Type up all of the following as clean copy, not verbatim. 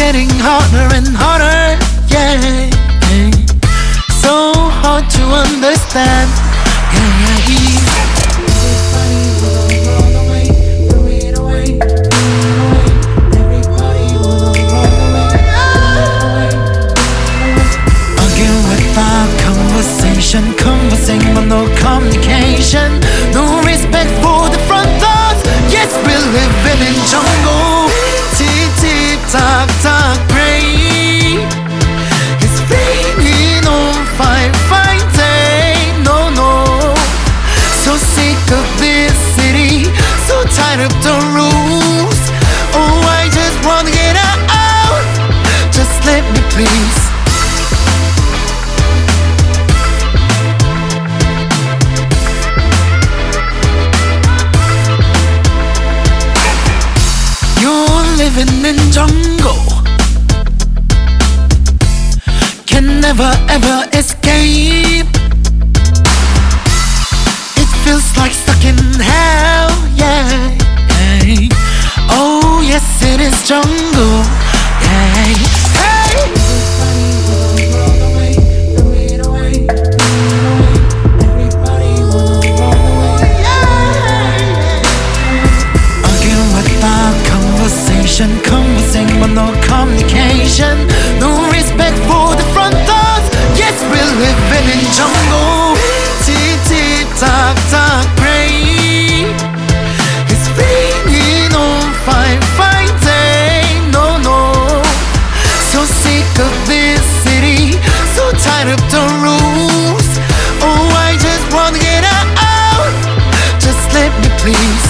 getting harder and harder, yeah. So hard to understand, yeah. Conversing but no communication, no respect for the front thoughts. Yes, we're living in jungle. Deep, deep, dark, dark gray. It's raining on fine, fine day. No, no. So sick of this city, so tired of the rules. Oh, I just wanna get out. Just let me please. Living in jungle, can never ever escape. It feels like stuck in hell, yeah. Oh yes, it is jungle, yeah. Hey. Conversing but no communication, no respect for the front thoughts. Yes, we're living in jungle. Deep, deep, dark, dark gray. It's raining on fine, fine day. No, no. So sick of this city, so tired of the rules. Oh, I just wanna get out. Just let me please.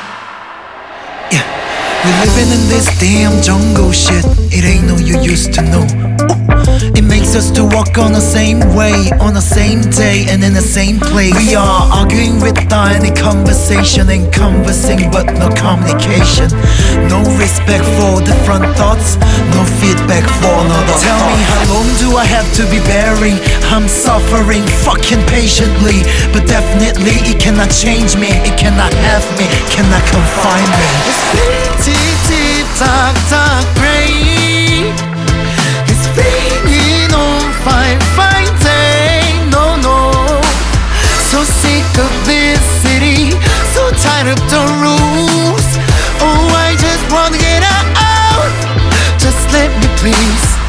We're living in this damn jungle shit. It ain't no you used to know. It makes us to walk on the same way, on the same day and in the same place. We are arguing without any conversation and conversing but no communication. No respect for different thoughts, no feedback for another. Tell me how long do I have to be bearing? I'm suffering fucking patiently, but definitely it cannot change me. It cannot have me, cannot confine me. It's deep, deep, dark, dark gray. It's raining on fine, fine day. No, no. So sick of this city, so tired of the rules. Oh, I just wanna get out. Just let me please.